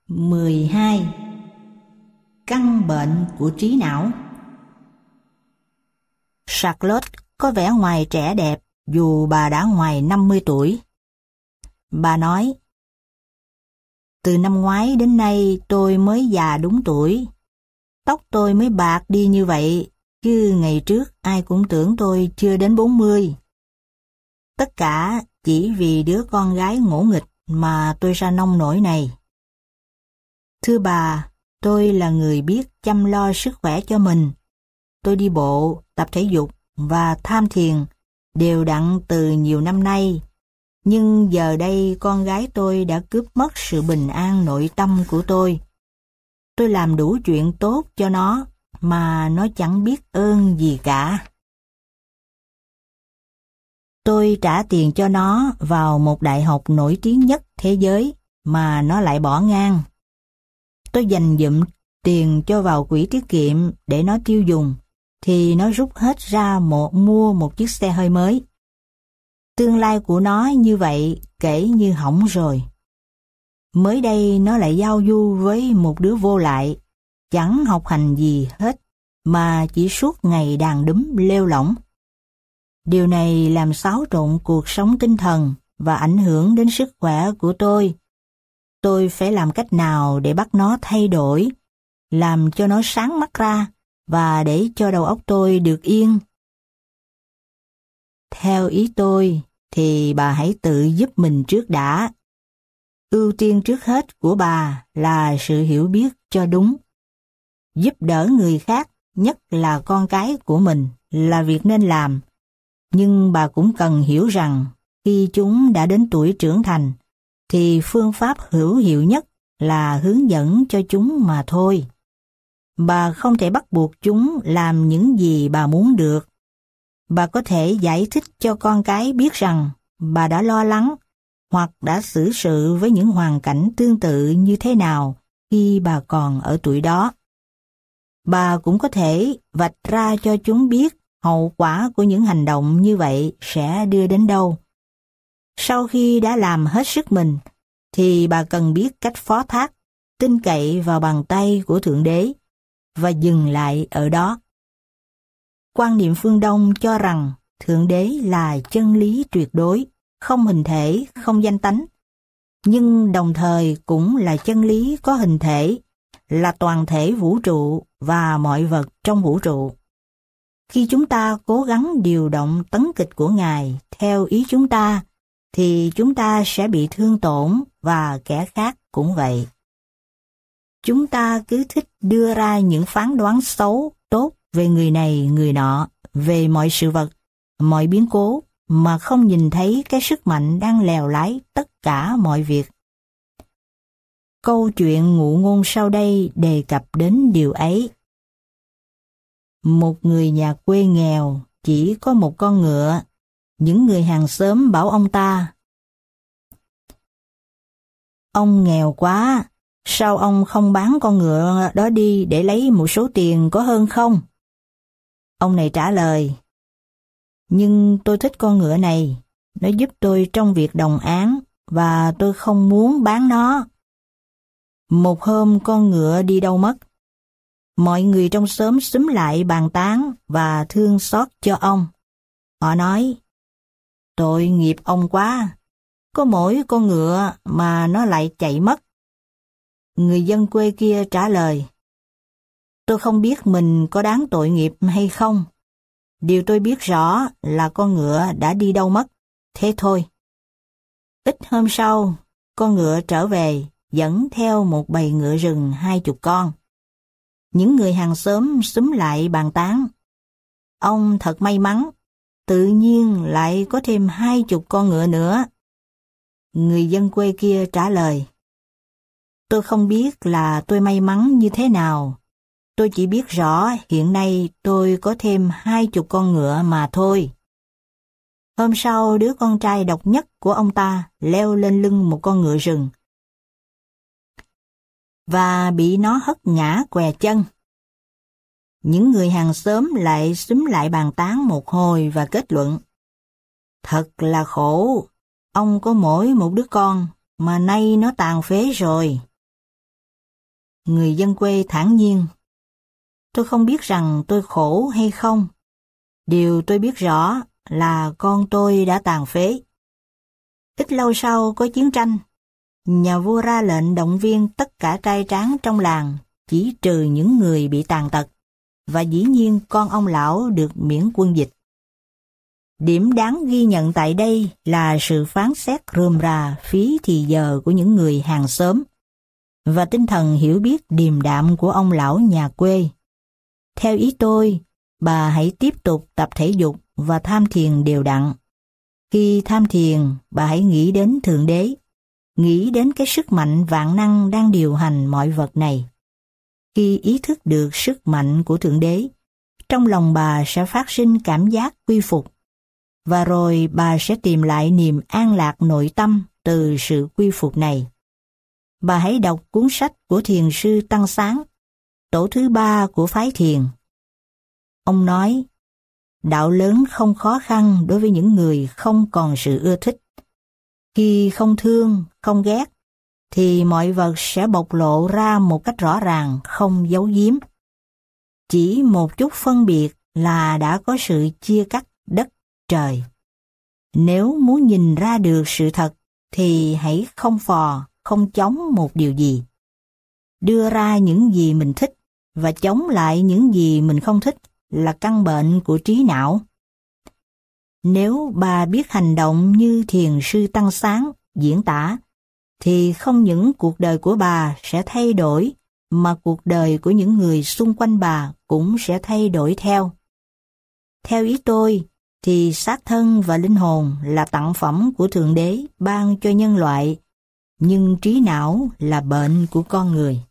12. Căn bệnh của trí não. Charlotte có vẻ ngoài trẻ đẹp dù bà đã ngoài 50 tuổi. Bà nói, từ năm ngoái đến nay tôi mới già đúng tuổi. Tóc tôi mới bạc đi như vậy, chứ ngày trước ai cũng tưởng tôi chưa đến 40. Tất cả chỉ vì đứa con gái ngỗ nghịch mà tôi ra nông nổi này. Thưa bà, tôi là người biết chăm lo sức khỏe cho mình. Tôi đi bộ, tập thể dục và tham thiền đều đặn từ nhiều năm nay. Nhưng giờ đây con gái tôi đã cướp mất sự bình an nội tâm của tôi. Tôi làm đủ chuyện tốt cho nó mà nó chẳng biết ơn gì cả. Tôi trả tiền cho nó vào một đại học nổi tiếng nhất thế giới mà nó lại bỏ ngang. Tôi dành dụm tiền cho vào quỹ tiết kiệm để nó tiêu dùng, thì nó rút hết ra mua một chiếc xe hơi mới. Tương lai của nó như vậy kể như hỏng rồi. Mới đây nó lại giao du với một đứa vô lại, chẳng học hành gì hết, mà chỉ suốt ngày đàn đúm lêu lỏng. Điều này làm xáo trộn cuộc sống tinh thần và ảnh hưởng đến sức khỏe của tôi. Tôi phải làm cách nào để bắt nó thay đổi, làm cho nó sáng mắt ra và để cho đầu óc tôi được yên. Theo ý tôi thì bà hãy tự giúp mình trước đã. Ưu tiên trước hết của bà là sự hiểu biết cho đúng. Giúp đỡ người khác, nhất là con cái của mình, là việc nên làm. Nhưng bà cũng cần hiểu rằng khi chúng đã đến tuổi trưởng thành, thì phương pháp hữu hiệu nhất là hướng dẫn cho chúng mà thôi. Bà không thể bắt buộc chúng làm những gì bà muốn được. Bà có thể giải thích cho con cái biết rằng bà đã lo lắng hoặc đã xử sự với những hoàn cảnh tương tự như thế nào khi bà còn ở tuổi đó. Bà cũng có thể vạch ra cho chúng biết hậu quả của những hành động như vậy sẽ đưa đến đâu. Sau khi đã làm hết sức mình, thì bà cần biết cách phó thác, tin cậy vào bàn tay của Thượng Đế và dừng lại ở đó. Quan niệm phương Đông cho rằng Thượng Đế là chân lý tuyệt đối, không hình thể, không danh tánh, nhưng đồng thời cũng là chân lý có hình thể, là toàn thể vũ trụ và mọi vật trong vũ trụ. Khi chúng ta cố gắng điều động tấn kịch của Ngài theo ý chúng ta, thì chúng ta sẽ bị thương tổn và kẻ khác cũng vậy. Chúng ta cứ thích đưa ra những phán đoán xấu, tốt về người này, người nọ, về mọi sự vật, mọi biến cố, mà không nhìn thấy cái sức mạnh đang lèo lái tất cả mọi việc. Câu chuyện ngụ ngôn sau đây đề cập đến điều ấy. Một người nhà quê nghèo, chỉ có một con ngựa. Những người hàng xóm bảo ông ta, ông nghèo quá, sao ông không bán con ngựa đó đi để lấy một số tiền có hơn không? Ông này trả lời, nhưng tôi thích con ngựa này, nó giúp tôi trong việc đồng áng và tôi không muốn bán nó. Một hôm con ngựa đi đâu mất. Mọi người trong xóm xúm lại bàn tán và thương xót cho ông. Họ nói, tội nghiệp ông quá, có mỗi con ngựa mà nó lại chạy mất. Người dân quê kia trả lời, tôi không biết mình có đáng tội nghiệp hay không. Điều tôi biết rõ là con ngựa đã đi đâu mất, thế thôi. Ít hôm sau, con ngựa trở về, dẫn theo một bầy ngựa rừng 20 con. Những người hàng xóm xúm lại bàn tán. Ông thật may mắn, tự nhiên lại có thêm 20 con ngựa nữa. Người dân quê kia trả lời, tôi không biết là tôi may mắn như thế nào. Tôi chỉ biết rõ hiện nay tôi có thêm 20 con ngựa mà thôi. Hôm sau, đứa con trai độc nhất của ông ta leo lên lưng một con ngựa rừng và bị nó hất ngã què chân. Những người hàng xóm lại xúm lại bàn tán một hồi và kết luận, thật là khổ, ông có mỗi một đứa con mà nay nó tàn phế rồi. Người dân quê thản nhiên. Tôi không biết rằng tôi khổ hay không. Điều tôi biết rõ là con tôi đã tàn phế. Ít lâu sau có chiến tranh. Nhà vua ra lệnh động viên tất cả trai tráng trong làng, chỉ trừ những người bị tàn tật, và dĩ nhiên con ông lão được miễn quân dịch. Điểm đáng ghi nhận tại đây là sự phán xét rườm rà phí thì giờ của những người hàng xóm, và tinh thần hiểu biết điềm đạm của ông lão nhà quê. Theo ý tôi, bà hãy tiếp tục tập thể dục và tham thiền đều đặn. Khi tham thiền, bà hãy nghĩ đến Thượng Đế, nghĩ đến cái sức mạnh vạn năng đang điều hành mọi vật này. Khi ý thức được sức mạnh của Thượng Đế, trong lòng bà sẽ phát sinh cảm giác quy phục, và rồi bà sẽ tìm lại niềm an lạc nội tâm từ sự quy phục này. Bà hãy đọc cuốn sách của Thiền sư Tăng Sáng, tổ thứ 3 của phái thiền. Ông nói, đạo lớn không khó khăn đối với những người không còn sự ưa thích. Khi không thương, không ghét, thì mọi vật sẽ bộc lộ ra một cách rõ ràng, không giấu giếm. Chỉ một chút phân biệt là đã có sự chia cắt đất trời. Nếu muốn nhìn ra được sự thật, thì hãy không phò, không chống một điều gì. Đưa ra những gì mình thích, và chống lại những gì mình không thích là căn bệnh của trí não. Nếu bà biết hành động như Thiền sư Tăng Sáng diễn tả, thì không những cuộc đời của bà sẽ thay đổi, mà cuộc đời của những người xung quanh bà cũng sẽ thay đổi theo. Theo ý tôi, thì xác thân và linh hồn là tặng phẩm của Thượng Đế ban cho nhân loại, nhưng trí não là bệnh của con người.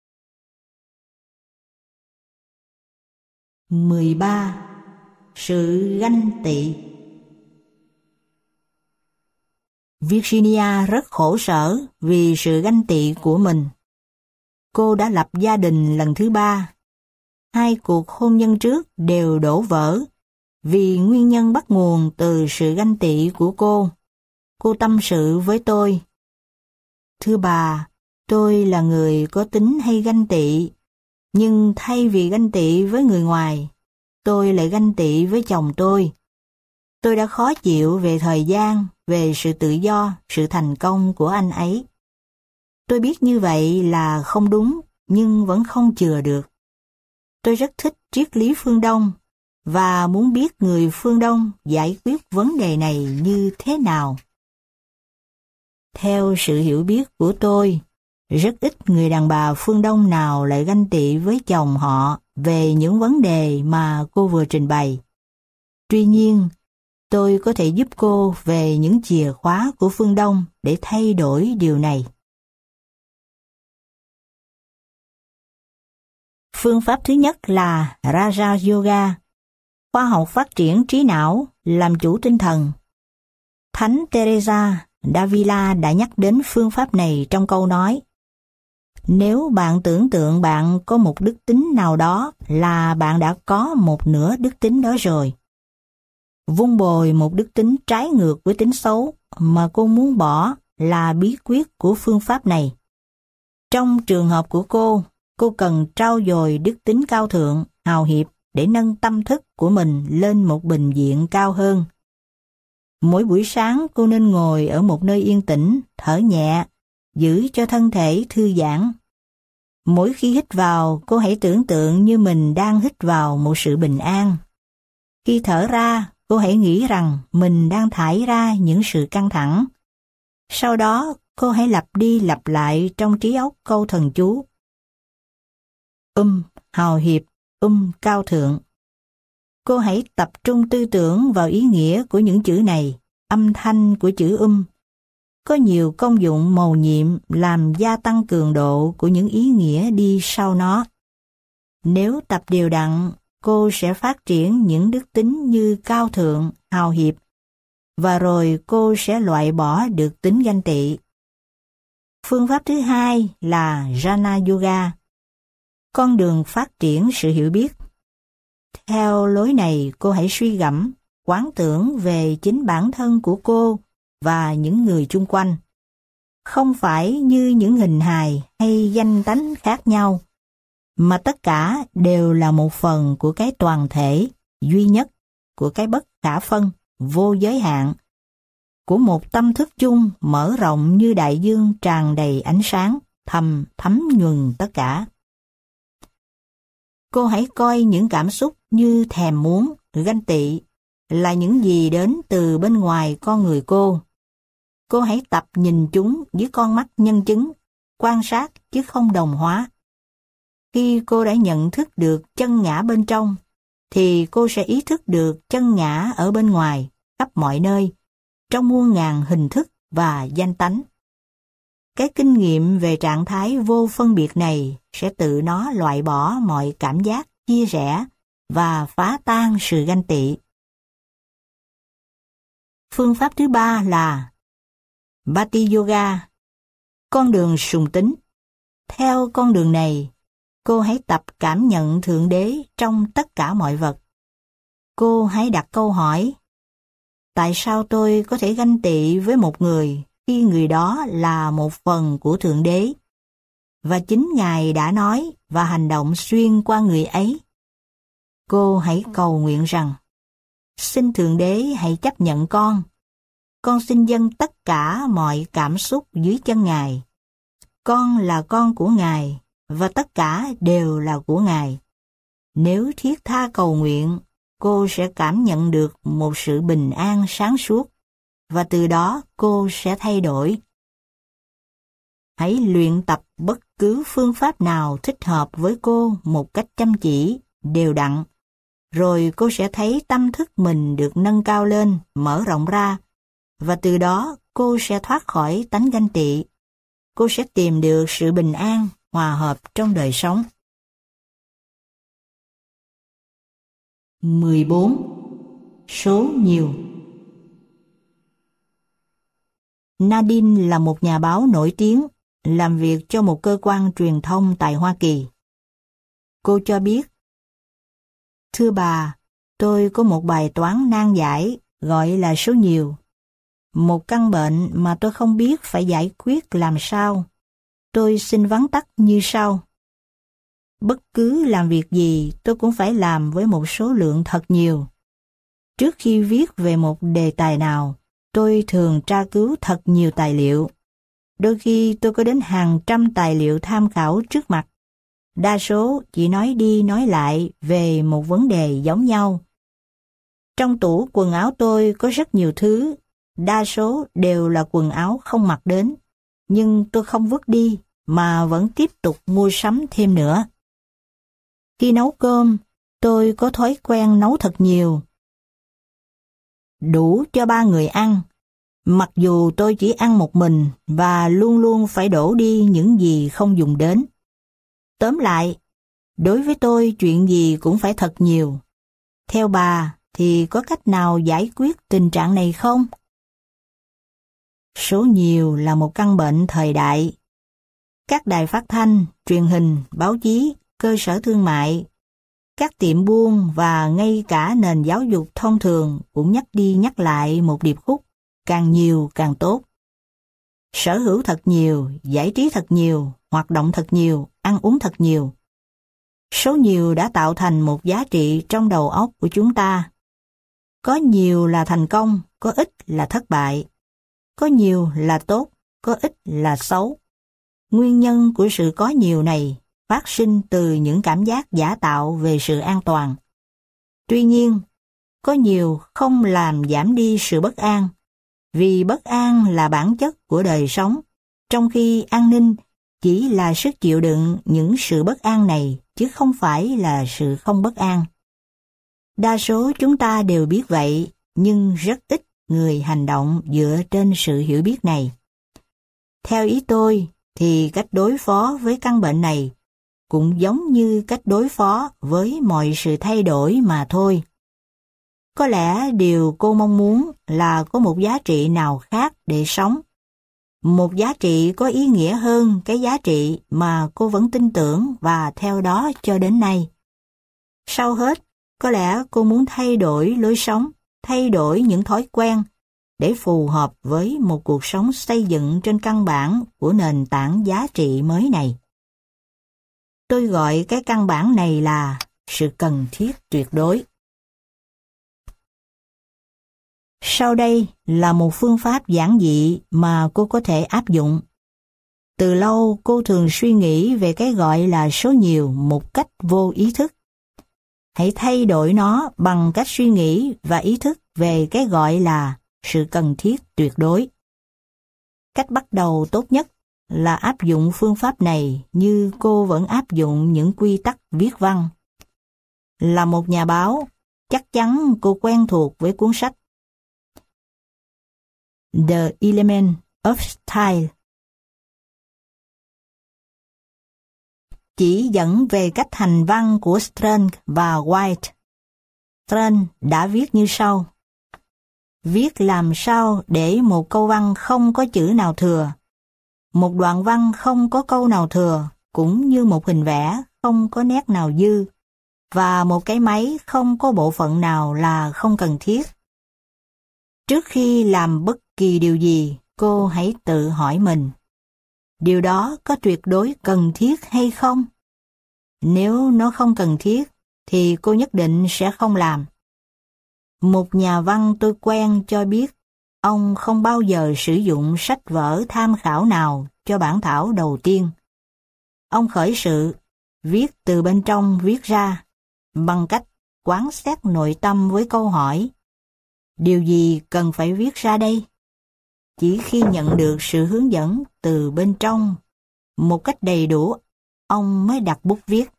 13. Sự ganh tị. Virginia rất khổ sở vì sự ganh tị của mình. Cô đã lập gia đình lần thứ 3. 2 cuộc hôn nhân trước đều đổ vỡ vì nguyên nhân bắt nguồn từ sự ganh tị của cô. Cô tâm sự với tôi. Thưa bà, tôi là người có tính hay ganh tị, nhưng thay vì ganh tị với người ngoài, tôi lại ganh tị với chồng tôi. Tôi đã khó chịu về thời gian, về sự tự do, sự thành công của anh ấy. Tôi biết như vậy là không đúng, nhưng vẫn không chừa được. Tôi rất thích triết lý phương Đông, và muốn biết người phương Đông giải quyết vấn đề này như thế nào. Theo sự hiểu biết của tôi, rất ít người đàn bà phương Đông nào lại ganh tị với chồng họ về những vấn đề mà cô vừa trình bày. Tuy nhiên, tôi có thể giúp cô về những chìa khóa của phương Đông để thay đổi điều này. Phương pháp thứ nhất là Raja Yoga, khoa học phát triển trí não, làm chủ tinh thần. Thánh Teresa d'Avila đã nhắc đến phương pháp này trong câu nói: nếu bạn tưởng tượng bạn có một đức tính nào đó là bạn đã có một nửa đức tính đó rồi. Vun bồi một đức tính trái ngược với tính xấu mà cô muốn bỏ là bí quyết của phương pháp này. Trong trường hợp của cô cần trau dồi đức tính cao thượng, hào hiệp để nâng tâm thức của mình lên một bình diện cao hơn. Mỗi buổi sáng cô nên ngồi ở một nơi yên tĩnh, thở nhẹ, giữ cho thân thể thư giãn. Mỗi khi hít vào, cô hãy tưởng tượng như mình đang hít vào một sự bình an. Khi thở ra, cô hãy nghĩ rằng mình đang thải ra những sự căng thẳng. Sau đó, cô hãy lặp đi lặp lại trong trí óc câu thần chú: hào hiệp, cao thượng. Cô hãy tập trung tư tưởng vào ý nghĩa của những chữ này. Âm thanh của chữ có nhiều công dụng mầu nhiệm làm gia tăng cường độ của những ý nghĩa đi sau nó. Nếu tập đều đặn, cô sẽ phát triển những đức tính như cao thượng, hào hiệp, và rồi cô sẽ loại bỏ được tính ganh tị. Phương pháp thứ hai là Jnana Yoga, con đường phát triển sự hiểu biết. Theo lối này, cô hãy suy gẫm, quán tưởng về chính bản thân của cô và những người chung quanh. không phải như những hình hài hay danh tánh khác nhau, mà tất cả đều là một phần của cái toàn thể, duy nhất, của cái bất khả phân, vô giới hạn, của một tâm thức chung mở rộng như đại dương tràn đầy ánh sáng, thấm nhuần tất cả. Cô hãy coi những cảm xúc như thèm muốn, ganh tị là những gì đến từ bên ngoài con người cô. Cô hãy tập nhìn chúng với con mắt nhân chứng, quan sát chứ không đồng hóa. Khi cô đã nhận thức được chân ngã bên trong, thì cô sẽ ý thức được chân ngã ở bên ngoài, khắp mọi nơi, trong muôn ngàn hình thức và danh tánh. Cái kinh nghiệm về trạng thái vô phân biệt này sẽ tự nó loại bỏ mọi cảm giác chia rẽ và phá tan sự ganh tị. Phương pháp thứ ba là Bhakti Yoga, con đường sùng tín. Theo con đường này, cô hãy tập cảm nhận Thượng Đế trong tất cả mọi vật. Cô hãy đặt câu hỏi: tại sao tôi có thể ganh tị với một người khi người đó là một phần của Thượng Đế? Và chính Ngài đã nói và hành động xuyên qua người ấy. Cô hãy cầu nguyện rằng: xin Thượng Đế hãy chấp nhận con. Con xin dâng tất cả mọi cảm xúc dưới chân Ngài. Con là con của Ngài, và tất cả đều là của Ngài. Nếu thiết tha cầu nguyện, cô sẽ cảm nhận được một sự bình an sáng suốt, và từ đó cô sẽ thay đổi. Hãy luyện tập bất cứ phương pháp nào thích hợp với cô một cách chăm chỉ, đều đặn, rồi cô sẽ thấy tâm thức mình được nâng cao lên, mở rộng ra, và từ đó cô sẽ thoát khỏi tánh ganh tị. Cô sẽ tìm được sự bình an, hòa hợp trong đời sống. 14. Số nhiều. Nadine là một nhà báo nổi tiếng, làm việc cho một cơ quan truyền thông tại Hoa Kỳ. Cô cho biết: thưa bà, tôi có một bài toán nan giải gọi là số nhiều. Một căn bệnh mà tôi không biết phải giải quyết làm sao. Tôi xin vắn tắt như sau. Bất cứ làm việc gì tôi cũng phải làm với một số lượng thật nhiều. Trước khi viết về một đề tài nào, tôi thường tra cứu thật nhiều tài liệu. Đôi khi tôi có đến hàng trăm tài liệu tham khảo trước mặt. Đa số chỉ nói đi nói lại về một vấn đề giống nhau. Trong tủ quần áo tôi có rất nhiều thứ, đa số đều là quần áo không mặc đến, nhưng tôi không vứt đi mà vẫn tiếp tục mua sắm thêm nữa. Khi nấu cơm, tôi có thói quen nấu thật nhiều, đủ cho 3 người ăn, mặc dù tôi chỉ ăn một mình và luôn luôn phải đổ đi những gì không dùng đến. Tóm lại, đối với tôi chuyện gì cũng phải thật nhiều. Theo bà thì có cách nào giải quyết tình trạng này không? Số nhiều là một căn bệnh thời đại. Các đài phát thanh, truyền hình, báo chí, cơ sở thương mại, các tiệm buôn và ngay cả nền giáo dục thông thường cũng nhắc đi nhắc lại một điệp khúc: càng nhiều càng tốt. Sở hữu thật nhiều, giải trí thật nhiều, hoạt động thật nhiều, ăn uống thật nhiều. Số nhiều đã tạo thành một giá trị trong đầu óc của chúng ta. Có nhiều là thành công, có ít là thất bại. Có nhiều là tốt, có ít là xấu. Nguyên nhân của sự có nhiều này phát sinh từ những cảm giác giả tạo về sự an toàn. Tuy nhiên, có nhiều không làm giảm đi sự bất an, vì bất an là bản chất của đời sống, trong khi an ninh chỉ là sức chịu đựng những sự bất an này, chứ không phải là sự không bất an. Đa số chúng ta đều biết vậy, nhưng rất ít người hành động dựa trên sự hiểu biết này. Theo ý tôi, thì cách đối phó với căn bệnh này cũng giống như cách đối phó với mọi sự thay đổi mà thôi. Có lẽ điều cô mong muốn là có một giá trị nào khác để sống. Một giá trị có ý nghĩa hơn cái giá trị mà cô vẫn tin tưởng và theo đó cho đến nay. Sau hết, có lẽ cô muốn thay đổi lối sống, thay đổi những thói quen, để phù hợp với một cuộc sống xây dựng trên căn bản của nền tảng giá trị mới này. Tôi gọi cái căn bản này là sự cần thiết tuyệt đối. Sau đây là một phương pháp giản dị mà cô có thể áp dụng. Từ lâu cô thường suy nghĩ về cái gọi là số nhiều một cách vô ý thức. Hãy thay đổi nó bằng cách suy nghĩ và ý thức về cái gọi là sự cần thiết tuyệt đối. Cách bắt đầu tốt nhất là áp dụng phương pháp này như cô vẫn áp dụng những quy tắc viết văn. Là một nhà báo, chắc chắn cô quen thuộc với cuốn sách The Element of Style, chỉ dẫn về cách hành văn của Strunk và White. Strunk đã viết như sau: viết làm sao để một câu văn không có chữ nào thừa, một đoạn văn không có câu nào thừa, cũng như một hình vẽ không có nét nào dư, và một cái máy không có bộ phận nào là không cần thiết. Trước khi làm bất kỳ điều gì, cô hãy tự hỏi mình, điều đó có tuyệt đối cần thiết hay không? Nếu nó không cần thiết, thì cô nhất định sẽ không làm. Một nhà văn tôi quen cho biết, ông không bao giờ sử dụng sách vở tham khảo nào cho bản thảo đầu tiên. Ông khởi sự, viết từ bên trong viết ra, bằng cách quán xét nội tâm với câu hỏi, điều gì cần phải viết ra đây? Chỉ khi nhận được sự hướng dẫn từ bên trong một cách đầy đủ, ông mới đặt bút viết.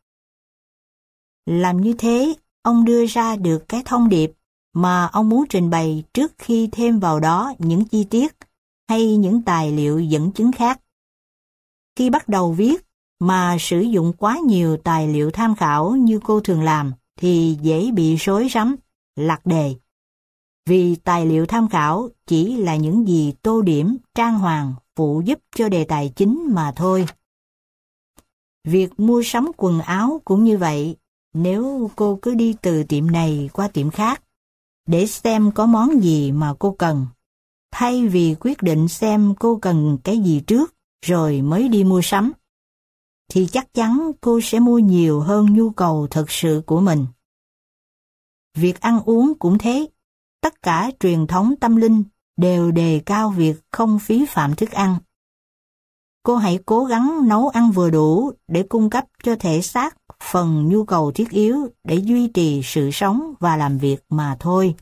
Làm như thế, ông đưa ra được cái thông điệp mà ông muốn trình bày trước khi thêm vào đó những chi tiết hay những tài liệu dẫn chứng khác. Khi bắt đầu viết mà sử dụng quá nhiều tài liệu tham khảo như cô thường làm thì dễ bị rối rắm, lạc đề. Vì tài liệu tham khảo chỉ là những gì tô điểm, trang hoàng, phụ giúp cho đề tài chính mà thôi. Việc mua sắm quần áo cũng như vậy. Nếu cô cứ đi từ tiệm này qua tiệm khác để xem có món gì mà cô cần, thay vì quyết định xem cô cần cái gì trước rồi mới đi mua sắm, thì chắc chắn cô sẽ mua nhiều hơn nhu cầu thực sự của mình. Việc ăn uống cũng thế. Tất cả truyền thống tâm linh đều đề cao việc không phí phạm thức ăn. Cô hãy cố gắng nấu ăn vừa đủ để cung cấp cho thể xác phần nhu cầu thiết yếu để duy trì sự sống và làm việc mà thôi.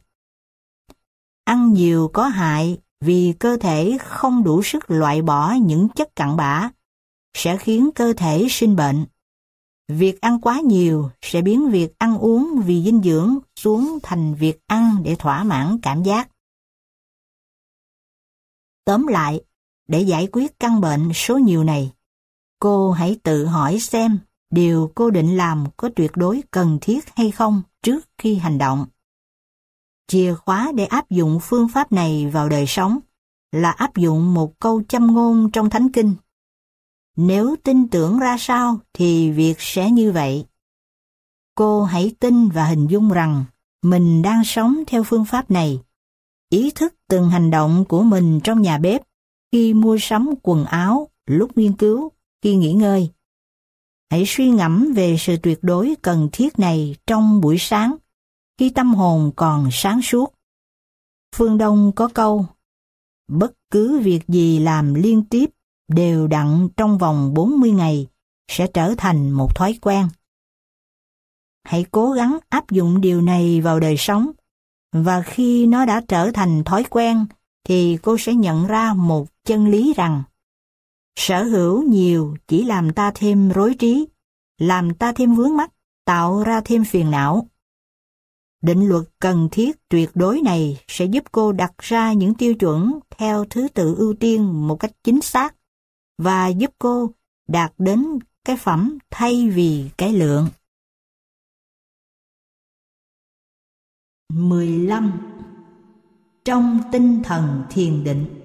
Ăn nhiều có hại vì cơ thể không đủ sức loại bỏ những chất cặn bã, sẽ khiến cơ thể sinh bệnh. Việc ăn quá nhiều sẽ biến việc ăn uống vì dinh dưỡng xuống thành việc ăn để thỏa mãn cảm giác. Tóm lại, để giải quyết căn bệnh số nhiều này, cô hãy tự hỏi xem điều cô định làm có tuyệt đối cần thiết hay không trước khi hành động. Chìa khóa để áp dụng phương pháp này vào đời sống là áp dụng một câu châm ngôn trong Thánh Kinh. Nếu tin tưởng ra sao thì việc sẽ như vậy. Cô hãy tin và hình dung rằng mình đang sống theo phương pháp này. Ý thức từng hành động của mình trong nhà bếp, khi mua sắm quần áo, lúc nghiên cứu, khi nghỉ ngơi. Hãy suy ngẫm về sự tuyệt đối cần thiết này trong buổi sáng, khi tâm hồn còn sáng suốt. Phương Đông có câu, bất cứ việc gì làm liên tiếp đều đặn trong vòng 40 ngày sẽ trở thành một thói quen. Hãy cố gắng áp dụng điều này vào đời sống, và khi nó đã trở thành thói quen thì cô sẽ nhận ra một chân lý rằng sở hữu nhiều chỉ làm ta thêm rối trí, làm ta thêm vướng mắc, tạo ra thêm phiền não. Định luật cần thiết tuyệt đối này sẽ giúp cô đặt ra những tiêu chuẩn theo thứ tự ưu tiên một cách chính xác và giúp cô đạt đến cái phẩm thay vì cái lượng. 15. Trong tinh thần thiền định.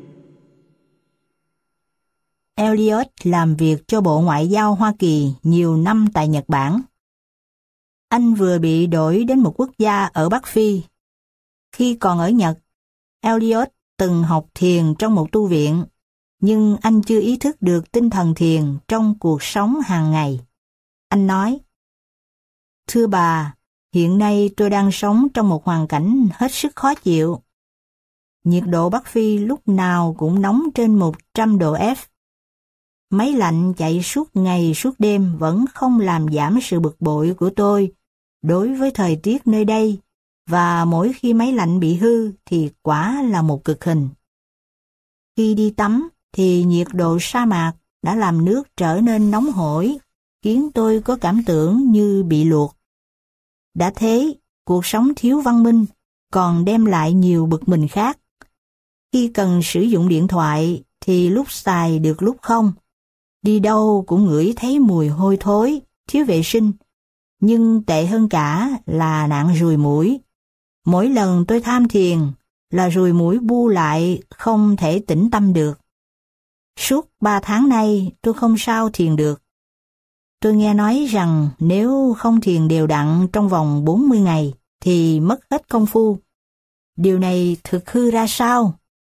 Eliot làm việc cho Bộ Ngoại giao Hoa Kỳ nhiều năm tại Nhật Bản. Anh vừa bị đổi đến một quốc gia ở Bắc Phi. Khi còn ở Nhật, Eliot từng học thiền trong một tu viện, nhưng anh chưa ý thức được tinh thần thiền trong cuộc sống hàng ngày. Anh nói, thưa bà, hiện nay tôi đang sống trong một hoàn cảnh hết sức khó chịu. Nhiệt độ Bắc Phi lúc nào cũng nóng trên 100 độ F. Máy lạnh chạy suốt ngày suốt đêm vẫn không làm giảm sự bực bội của tôi đối với thời tiết nơi đây, và mỗi khi máy lạnh bị hư thì quả là một cực hình. Khi đi tắm thì nhiệt độ sa mạc đã làm nước trở nên nóng hổi, khiến tôi có cảm tưởng như bị luộc. Đã thế, cuộc sống thiếu văn minh còn đem lại nhiều bực mình khác. Khi cần sử dụng điện thoại thì lúc xài được lúc không. Đi đâu cũng ngửi thấy mùi hôi thối, thiếu vệ sinh. Nhưng tệ hơn cả là nạn ruồi muỗi. Mỗi lần tôi tham thiền là ruồi muỗi bu lại không thể tĩnh tâm được. Suốt 3 tháng nay tôi không sao thiền được. Tôi nghe nói rằng nếu không thiền đều đặn trong vòng 40 ngày thì mất hết công phu. Điều này thực hư ra sao?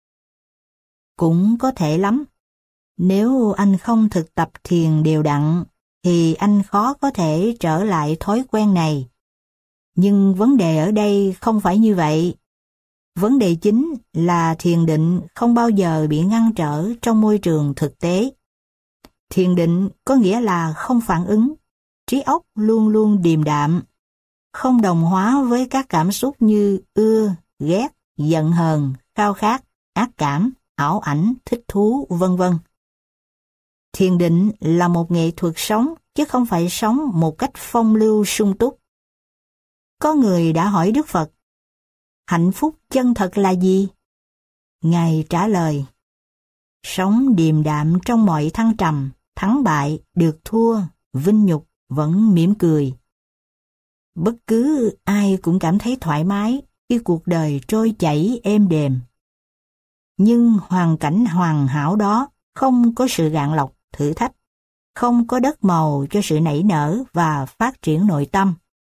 Cũng có thể lắm. Nếu anh không thực tập thiền đều đặn thì anh khó có thể trở lại thói quen này. Nhưng vấn đề ở đây không phải như vậy. Vấn đề chính là thiền định không bao giờ bị ngăn trở trong môi trường thực tế. Thiền định có nghĩa là không phản ứng, trí óc luôn luôn điềm đạm, không đồng hóa với các cảm xúc như ưa, ghét, giận hờn, khao khát, ác cảm, ảo ảnh, thích thú, vân vân. Thiền định là một nghệ thuật sống, chứ không phải sống một cách phong lưu sung túc. Có người đã hỏi Đức Phật, hạnh phúc chân thật là gì? Ngài trả lời, sống điềm đạm trong mọi thăng trầm, thắng bại, được thua, vinh nhục, vẫn mỉm cười. Bất cứ ai cũng cảm thấy thoải mái khi cuộc đời trôi chảy êm đềm. Nhưng hoàn cảnh hoàn hảo đó không có sự gạn lọc, thử thách, không có đất màu cho sự nảy nở và phát triển nội tâm.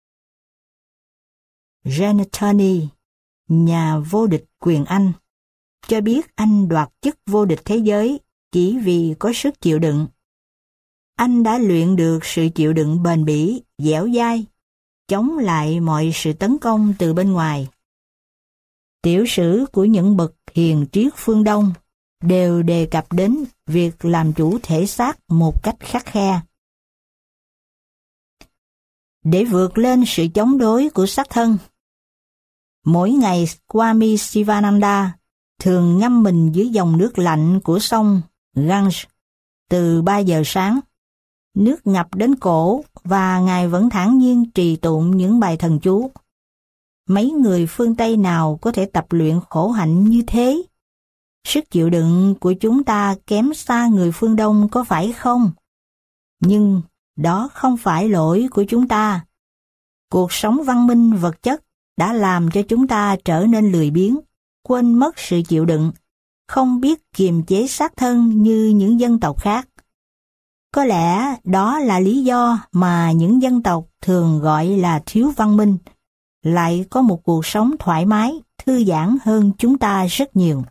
Jane Turney, nhà vô địch quyền Anh, cho biết anh đoạt chức vô địch thế giới chỉ vì có sức chịu đựng. Anh đã luyện được sự chịu đựng bền bỉ, dẻo dai, chống lại mọi sự tấn công từ bên ngoài. Tiểu sử của những bậc hiền triết phương Đông đều đề cập đến việc làm chủ thể xác một cách khắt khe. Để vượt lên sự chống đối của xác thân, mỗi ngày Swami Sivananda thường ngâm mình dưới dòng nước lạnh của sông Ganges từ 3 giờ sáng. Nước ngập đến cổ và Ngài vẫn thản nhiên trì tụng những bài thần chú. Mấy người phương Tây nào có thể tập luyện khổ hạnh như thế? Sức chịu đựng của chúng ta kém xa người phương Đông có phải không? Nhưng đó không phải lỗi của chúng ta. Cuộc sống văn minh vật chất đã làm cho chúng ta trở nên lười biếng, quên mất sự chịu đựng, không biết kiềm chế xác thân như những dân tộc khác. Có lẽ đó là lý do mà những dân tộc thường gọi là thiếu văn minh, lại có một cuộc sống thoải mái, thư giãn hơn chúng ta rất nhiều.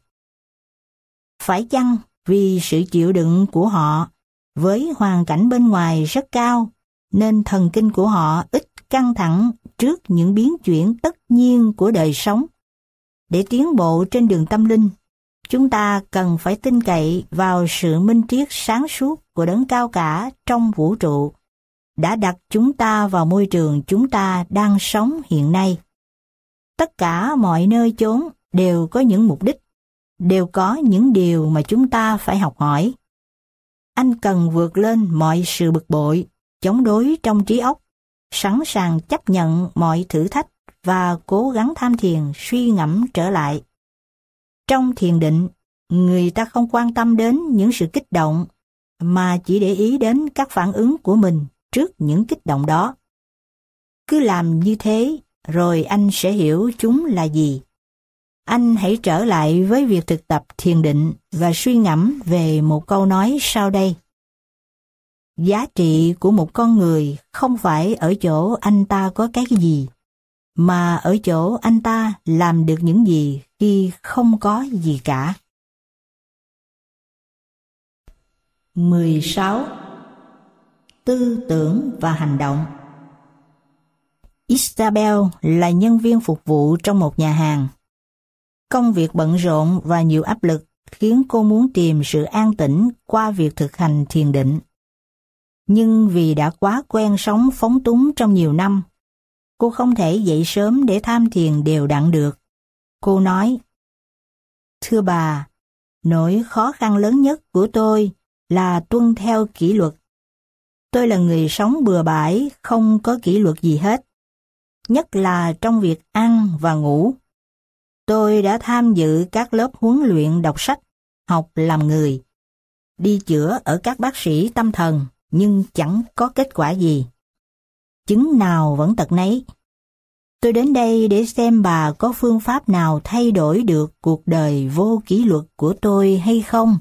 Phải chăng vì sự chịu đựng của họ với hoàn cảnh bên ngoài rất cao, nên thần kinh của họ ít căng thẳng trước những biến chuyển tất nhiên của đời sống? Để tiến bộ trên đường tâm linh, chúng ta cần phải tin cậy vào sự minh triết sáng suốt của đấng cao cả trong vũ trụ, đã đặt chúng ta vào môi trường chúng ta đang sống hiện nay. Tất cả mọi nơi chốn đều có những mục đích, đều có những điều mà chúng ta phải học hỏi. Anh cần vượt lên mọi sự bực bội, chống đối trong trí óc, sẵn sàng chấp nhận mọi thử thách và cố gắng tham thiền suy ngẫm trở lại. Trong thiền định, người ta không quan tâm đến những sự kích động, mà chỉ để ý đến các phản ứng của mình trước những kích động đó. Cứ làm như thế, rồi anh sẽ hiểu chúng là gì. Anh hãy trở lại với việc thực tập thiền định và suy ngẫm về một câu nói sau đây. Giá trị của một con người không phải ở chỗ anh ta có cái gì, mà ở chỗ anh ta làm được những gì khi không có gì cả. 16. Tư tưởng và hành động. Isabel là nhân viên phục vụ trong một nhà hàng. Công việc bận rộn và nhiều áp lực khiến cô muốn tìm sự an tĩnh qua việc thực hành thiền định. Nhưng vì đã quá quen sống phóng túng trong nhiều năm, cô không thể dậy sớm để tham thiền đều đặn được. Cô nói, thưa bà, nỗi khó khăn lớn nhất của tôi là tuân theo kỷ luật. Tôi là người sống bừa bãi, không có kỷ luật gì hết, nhất là trong việc ăn và ngủ. Tôi đã tham dự các lớp huấn luyện đọc sách, học làm người, đi chữa ở các bác sĩ tâm thần, nhưng chẳng có kết quả gì. Chứng nào vẫn tật nấy. Tôi đến đây để xem bà có phương pháp nào thay đổi được cuộc đời vô kỷ luật của tôi hay không.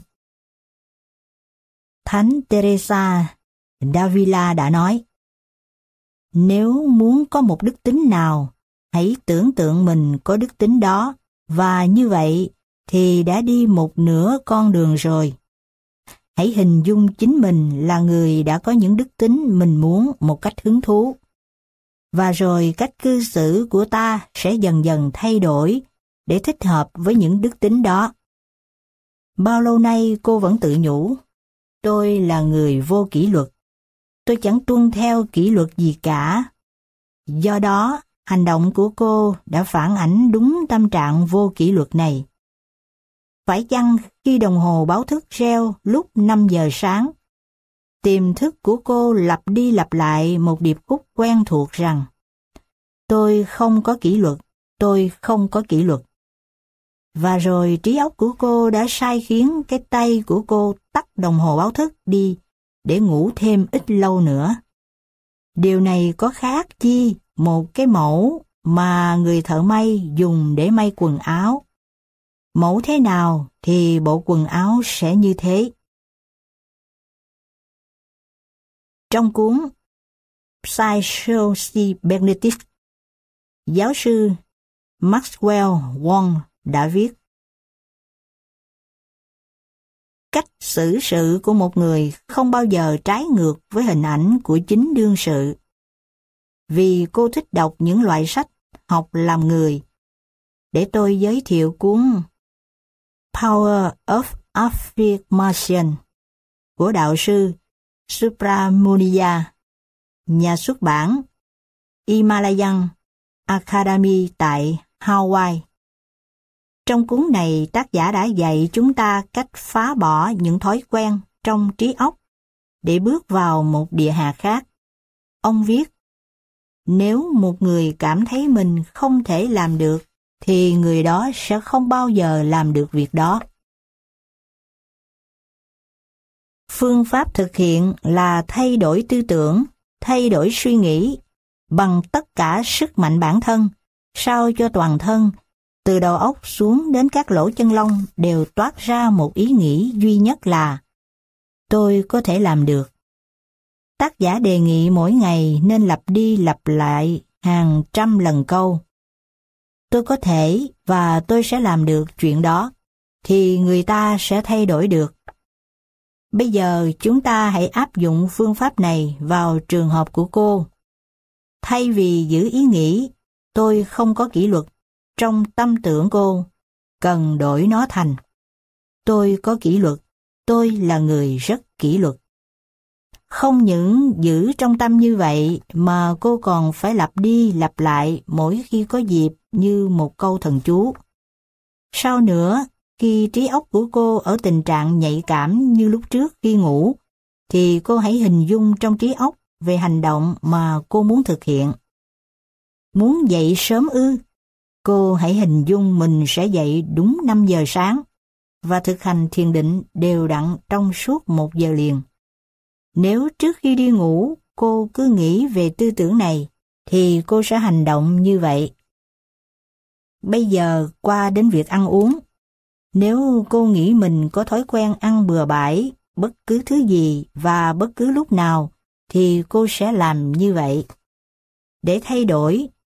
Thánh Teresa d'Avila đã nói, nếu muốn có một đức tính nào, hãy tưởng tượng mình có đức tính đó, và như vậy thì đã đi một nửa con đường rồi. Hãy hình dung chính mình là người đã có những đức tính mình muốn một cách hứng thú. Và rồi cách cư xử của ta sẽ dần dần thay đổi để thích hợp với những đức tính đó. Bao lâu nay cô vẫn tự nhủ, tôi là người vô kỷ luật. Tôi chẳng tuân theo kỷ luật gì cả. Do đó, hành động của cô đã phản ảnh đúng tâm trạng vô kỷ luật này. Phải chăng khi đồng hồ báo thức reo lúc 5 giờ sáng, tiềm thức của cô lặp đi lặp lại một điệp khúc quen thuộc rằng tôi không có kỷ luật, tôi không có kỷ luật. Và rồi trí óc của cô đã sai khiến cái tay của cô tắt đồng hồ báo thức đi để ngủ thêm ít lâu nữa. Điều này có khác chi một cái mẫu mà người thợ may dùng để may quần áo. Mẫu thế nào thì bộ quần áo sẽ như thế. Trong cuốn Psychology Benedict, giáo sư Maxwell Wong đã viết, cách xử sự của một người không bao giờ trái ngược với hình ảnh của chính đương sự. Vì cô thích đọc những loại sách học làm người, để tôi giới thiệu cuốn Power of Affirmation của đạo sư Subramanian, nhà xuất bản Himalayan Academy tại Hawaii. Trong cuốn này, tác giả đã dạy chúng ta cách phá bỏ những thói quen trong trí óc để bước vào một địa hạt khác. Ông viết, nếu một người cảm thấy mình không thể làm được, thì người đó sẽ không bao giờ làm được việc đó. Phương pháp thực hiện là thay đổi tư tưởng, thay đổi suy nghĩ, bằng tất cả sức mạnh bản thân, sao cho toàn thân, từ đầu óc xuống đến các lỗ chân lông đều toát ra một ý nghĩ duy nhất là tôi có thể làm được. Tác giả đề nghị mỗi ngày nên lặp đi lặp lại hàng trăm lần câu tôi có thể và tôi sẽ làm được chuyện đó, thì người ta sẽ thay đổi được. Bây giờ chúng ta hãy áp dụng phương pháp này vào trường hợp của cô. Thay vì giữ ý nghĩ tôi không có kỷ luật trong tâm tưởng cô, cần đổi nó thành tôi có kỷ luật, tôi là người rất kỷ luật. Không những giữ trong tâm như vậy mà cô còn phải lặp đi lặp lại mỗi khi có dịp như một câu thần chú. Sau nữa, khi trí óc của cô ở tình trạng nhạy cảm như lúc trước khi ngủ, thì cô hãy hình dung trong trí óc về hành động mà cô muốn thực hiện. Muốn dậy sớm ư? Cô hãy hình dung mình sẽ dậy đúng 5 giờ sáng và thực hành thiền định đều đặn trong suốt 1 giờ liền. Nếu trước khi đi ngủ cô cứ nghĩ về tư tưởng này, thì cô sẽ hành động như vậy. Bây giờ qua đến việc ăn uống. Nếu cô nghĩ mình có thói quen ăn bừa bãi bất cứ thứ gì và bất cứ lúc nào, thì cô sẽ làm như vậy. Để thay đổi,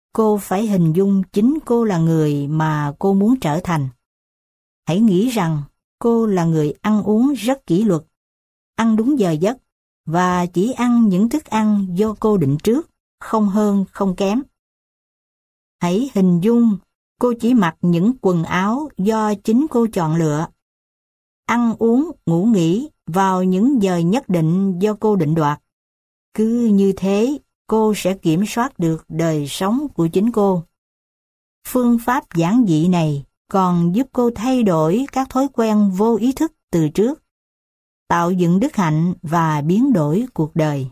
cô phải hình dung chính cô là người mà cô muốn trở thành. Hãy nghĩ rằng cô là người ăn uống rất kỷ luật, ăn đúng giờ giấc và chỉ ăn những thức ăn do cô định trước, không hơn không kém. Hãy hình dung cô chỉ mặc những quần áo do chính cô chọn lựa, ăn uống, ngủ nghỉ vào những giờ nhất định do cô định đoạt. Cứ như thế, cô sẽ kiểm soát được đời sống của chính cô. Phương pháp giản dị này còn giúp cô thay đổi các thói quen vô ý thức từ trước, tạo dựng đức hạnh và biến đổi cuộc đời.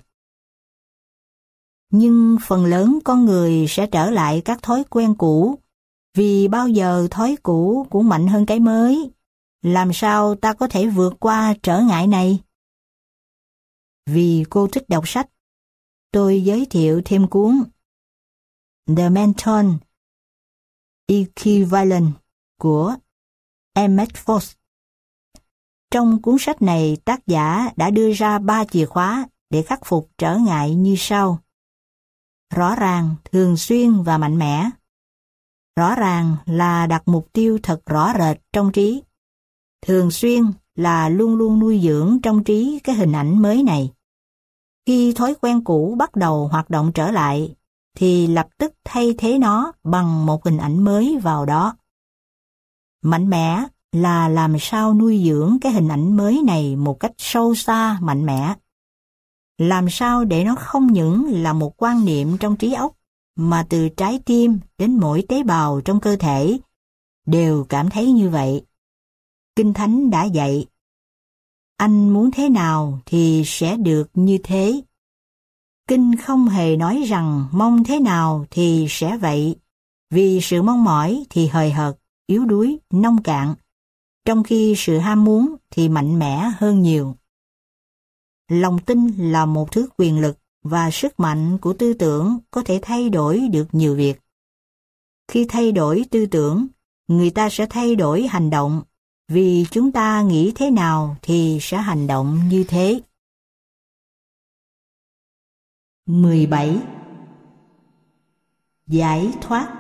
Nhưng phần lớn con người sẽ trở lại các thói quen cũ, vì bao giờ thói cũ cũng mạnh hơn cái mới. Làm sao ta có thể vượt qua trở ngại này? Vì cô thích đọc sách, tôi giới thiệu thêm cuốn The Mental Equivalent của Emmett Fox. Trong cuốn sách này, tác giả đã đưa ra 3 chìa khóa để khắc phục trở ngại như sau. Rõ ràng, thường xuyên và mạnh mẽ. Rõ ràng là đặt mục tiêu thật rõ rệt trong trí. Thường xuyên là luôn luôn nuôi dưỡng trong trí cái hình ảnh mới này. Khi thói quen cũ bắt đầu hoạt động trở lại, thì lập tức thay thế nó bằng một hình ảnh mới vào đó. Mạnh mẽ là làm sao nuôi dưỡng cái hình ảnh mới này một cách sâu xa, mạnh mẽ. Làm sao để nó không những là một quan niệm trong trí óc, mà từ trái tim đến mỗi tế bào trong cơ thể đều cảm thấy như vậy. Kinh Thánh đã dạy, anh muốn thế nào thì sẽ được như thế. Kinh không hề nói rằng mong thế nào thì sẽ vậy, vì sự mong mỏi thì hời hợt, yếu đuối, nông cạn, trong khi sự ham muốn thì mạnh mẽ hơn nhiều. Lòng tin là một thứ quyền lực và sức mạnh của tư tưởng có thể thay đổi được nhiều việc. Khi thay đổi tư tưởng, người ta sẽ thay đổi hành động, vì chúng ta nghĩ thế nào thì sẽ hành động như thế. 17. Giải thoát.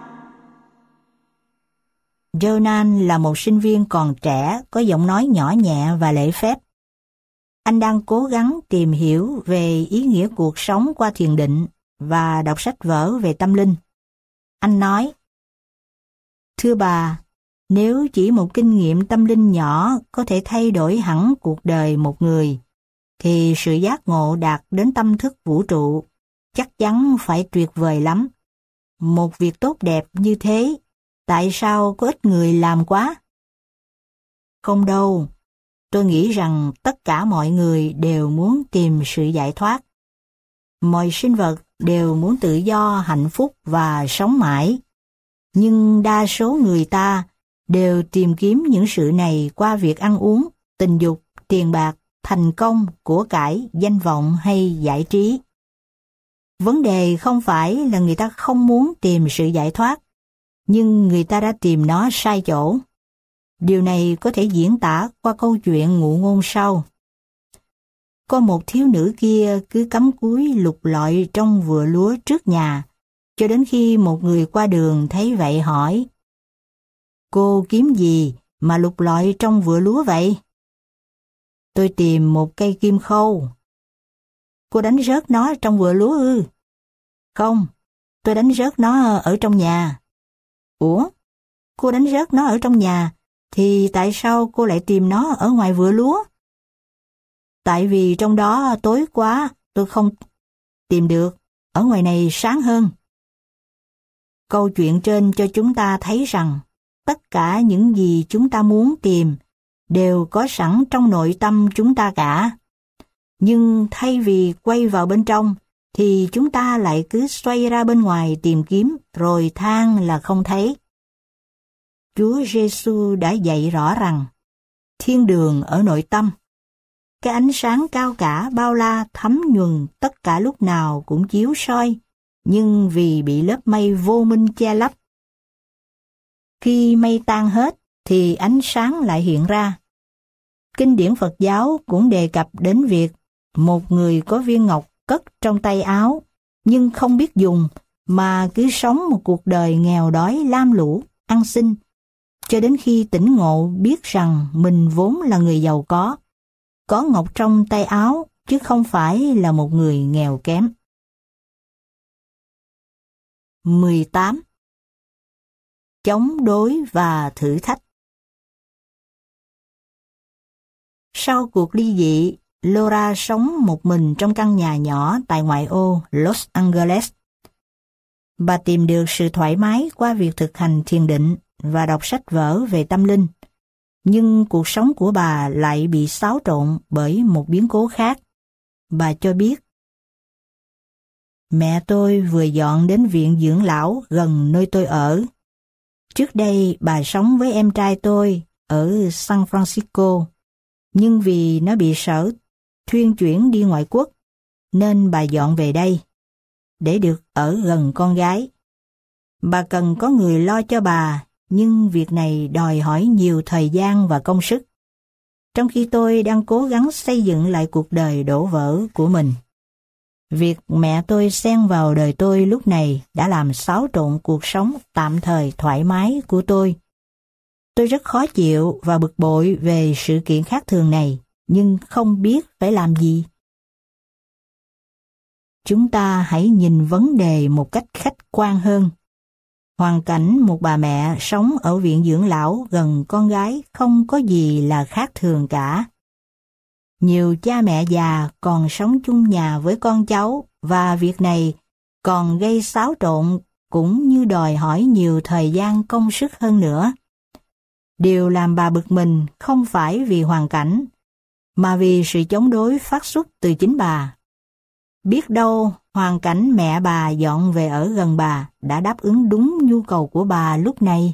Jonan là một sinh viên còn trẻ, có giọng nói nhỏ nhẹ và lễ phép. Anh đang cố gắng tìm hiểu về ý nghĩa cuộc sống qua thiền định và đọc sách vở về tâm linh. Anh nói, thưa bà, nếu chỉ một kinh nghiệm tâm linh nhỏ có thể thay đổi hẳn cuộc đời một người, thì sự giác ngộ đạt đến tâm thức vũ trụ chắc chắn phải tuyệt vời lắm. Một việc tốt đẹp như thế, tại sao có ít người làm quá? Không đâu, tôi nghĩ rằng tất cả mọi người đều muốn tìm sự giải thoát. Mọi sinh vật đều muốn tự do, hạnh phúc và sống mãi. Nhưng đa số người ta đều tìm kiếm những sự này qua việc ăn uống, tình dục, tiền bạc, thành công, của cải, danh vọng hay giải trí. Vấn đề không phải là người ta không muốn tìm sự giải thoát, nhưng người ta đã tìm nó sai chỗ. Điều này có thể diễn tả qua câu chuyện ngụ ngôn sau. Có một thiếu nữ kia cứ cắm cúi lục lọi trong vựa lúa trước nhà, cho đến khi một người qua đường thấy vậy hỏi, cô kiếm gì mà lục lọi trong vựa lúa vậy? Tôi tìm một cây kim khâu. Cô đánh rớt nó trong vựa lúa ư? Không, tôi đánh rớt nó ở trong nhà. Ủa, cô đánh rớt nó ở trong nhà, thì tại sao cô lại tìm nó ở ngoài vựa lúa? Tại vì trong đó tối quá, tôi không tìm được, ở ngoài này sáng hơn. Câu chuyện trên cho chúng ta thấy rằng, tất cả những gì chúng ta muốn tìm đều có sẵn trong nội tâm chúng ta cả. Nhưng thay vì quay vào bên trong, thì chúng ta lại cứ xoay ra bên ngoài tìm kiếm, rồi than là không thấy. Chúa Giêsu đã dạy rõ rằng, thiên đường ở nội tâm. Cái ánh sáng cao cả bao la thấm nhuần tất cả lúc nào cũng chiếu soi, nhưng vì bị lớp mây vô minh che lấp. Khi mây tan hết, thì ánh sáng lại hiện ra. Kinh điển Phật giáo cũng đề cập đến việc một người có viên ngọc cất trong tay áo, nhưng không biết dùng, mà cứ sống một cuộc đời nghèo đói lam lũ, ăn xin, cho đến khi tỉnh ngộ biết rằng mình vốn là người giàu có ngọc trong tay áo, chứ không phải là một người nghèo kém. 18. Chống đối và thử thách. Sau cuộc ly dị, Laura sống một mình trong căn nhà nhỏ tại ngoại ô Los Angeles. Bà tìm được sự thoải mái qua việc thực hành thiền định và đọc sách vở về tâm linh. Nhưng cuộc sống của bà lại bị xáo trộn bởi một biến cố khác. Bà cho biết, mẹ tôi vừa dọn đến viện dưỡng lão gần nơi tôi ở. Trước đây bà sống với em trai tôi ở San Francisco, nhưng vì nó bị sở thuyên chuyển đi ngoại quốc, nên bà dọn về đây, để được ở gần con gái. Bà cần có người lo cho bà, nhưng việc này đòi hỏi nhiều thời gian và công sức, trong khi tôi đang cố gắng xây dựng lại cuộc đời đổ vỡ của mình. Việc mẹ tôi xen vào đời tôi lúc này đã làm xáo trộn cuộc sống tạm thời thoải mái của tôi. Tôi rất khó chịu và bực bội về sự kiện khác thường này, nhưng không biết phải làm gì. Chúng ta hãy nhìn vấn đề một cách khách quan hơn. Hoàn cảnh một bà mẹ sống ở viện dưỡng lão gần con gái không có gì là khác thường cả. Nhiều cha mẹ già còn sống chung nhà với con cháu, và việc này còn gây xáo trộn cũng như đòi hỏi nhiều thời gian công sức hơn nữa. Điều làm bà bực mình không phải vì hoàn cảnh, mà vì sự chống đối phát xuất từ chính bà. Biết đâu hoàn cảnh mẹ bà dọn về ở gần bà đã đáp ứng đúng nhu cầu của bà lúc này.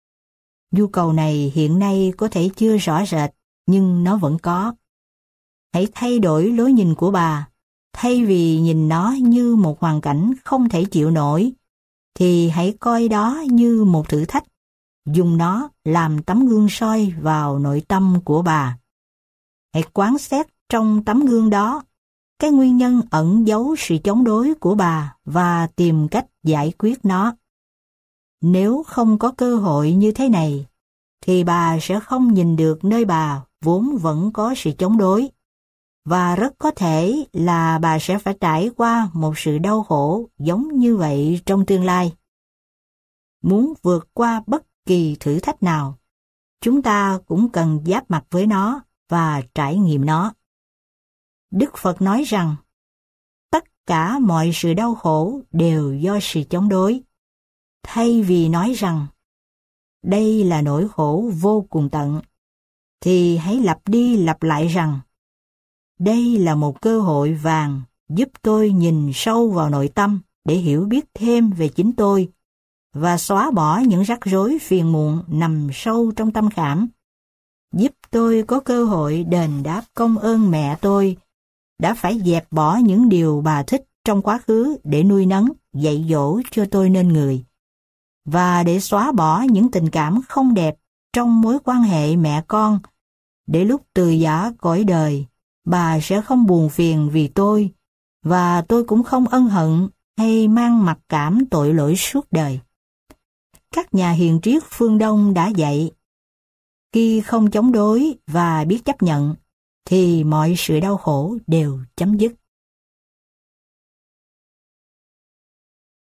Nhu cầu này hiện nay có thể chưa rõ rệt, nhưng nó vẫn có. Hãy thay đổi lối nhìn của bà. Thay vì nhìn nó như một hoàn cảnh không thể chịu nổi, thì hãy coi đó như một thử thách. Dùng nó làm tấm gương soi vào nội tâm của bà. Hãy quán xét trong tấm gương đó cái nguyên nhân ẩn giấu sự chống đối của bà và tìm cách giải quyết nó. Nếu không có cơ hội như thế này, thì bà sẽ không nhìn được nơi bà vốn vẫn có sự chống đối, và rất có thể là bà sẽ phải trải qua một sự đau khổ giống như vậy trong tương lai. Muốn vượt qua bất kỳ thử thách nào, chúng ta cũng cần giáp mặt với nó và trải nghiệm nó. Đức Phật nói rằng, tất cả mọi sự đau khổ đều do sự chống đối. Thay vì nói rằng, đây là nỗi khổ vô cùng tận, thì hãy lặp đi lặp lại rằng, đây là một cơ hội vàng giúp tôi nhìn sâu vào nội tâm để hiểu biết thêm về chính tôi và xóa bỏ những rắc rối phiền muộn nằm sâu trong tâm khảm. Giúp tôi có cơ hội đền đáp công ơn mẹ tôi đã phải dẹp bỏ những điều bà thích trong quá khứ để nuôi nấng, dạy dỗ cho tôi nên người, và để xóa bỏ những tình cảm không đẹp trong mối quan hệ mẹ con, để lúc từ giã cõi đời, bà sẽ không buồn phiền vì tôi, và tôi cũng không ân hận hay mang mặc cảm tội lỗi suốt đời. Các nhà hiền triết phương Đông đã dạy, khi không chống đối và biết chấp nhận, thì mọi sự đau khổ đều chấm dứt.